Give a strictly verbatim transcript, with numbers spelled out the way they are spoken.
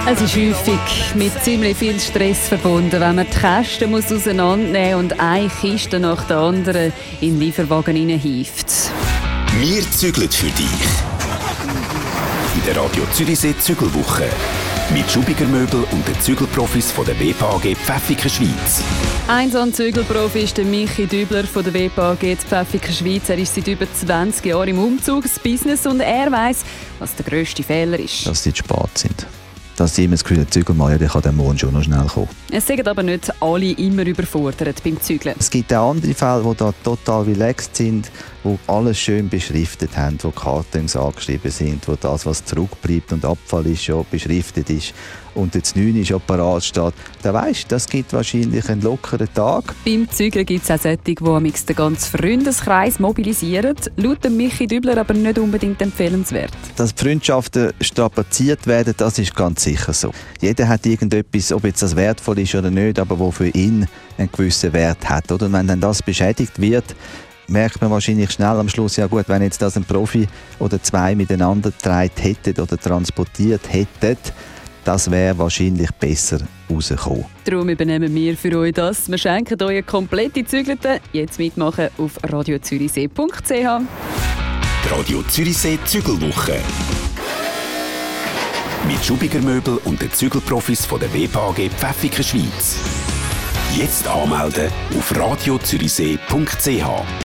Es ist häufig mit ziemlich viel Stress verbunden, wenn man die Kästen muss auseinandernehmen und eine Kiste nach der anderen in den Lieferwagen hineinhieft. Wir zügeln für dich. In der Radio Zürichsee Zügelwoche. Mit Schubiger Möbel und den Zügelprofis von der W P A G Pfäffiken Schweiz. Ein so ein Zügelprofi ist der Michi Dübler von der W P A G Pfäffiken Schweiz. Er ist seit über zwanzig Jahren im Umzugsbusiness und er weiss, was der grösste Fehler ist. Dass sie zu spät sind. Dass sie immer das Gefühl haben, Zügel mal, ja, der kann der morgen schon noch schnell kommen. Es sind aber nicht alle immer überfordert beim Zügeln. Es gibt auch andere Fälle, die da total relaxed sind, die alles schön beschriftet haben, wo Kartons angeschrieben sind, wo das, was zurückbleibt und Abfall ist, schon beschriftet ist und das neun schon parat steht. Dann weisst du, das gibt wahrscheinlich einen lockeren Tag. Beim Zügeln gibt es auch solche, die den ganzen Freundeskreis mobilisieren. Laut dem Michi Dübler aber nicht unbedingt empfehlenswert. Dass die Freundschaften strapaziert werden, das ist ganz sicher so. Jeder hat irgendetwas, ob jetzt das wertvoll ist oder nicht, aber wo für ihn einen gewissen Wert hat. Oder? Und wenn dann das beschädigt wird, merkt man wahrscheinlich schnell am Schluss, ja gut, wenn jetzt das ein Profi oder zwei miteinander getragen hätten oder transportiert hätten, das wäre wahrscheinlich besser rausgekommen. Darum übernehmen wir für euch das. Wir schenken euch eine komplette Zügelte. Jetzt mitmachen auf radio zürichsee punkt c h. Die Radio Zürichsee Zügelwoche. Mit Schubiger Möbel und den Zügelprofis von der W P A G Pfäffiken Schweiz. Jetzt anmelden auf radio zürichsee punkt c h.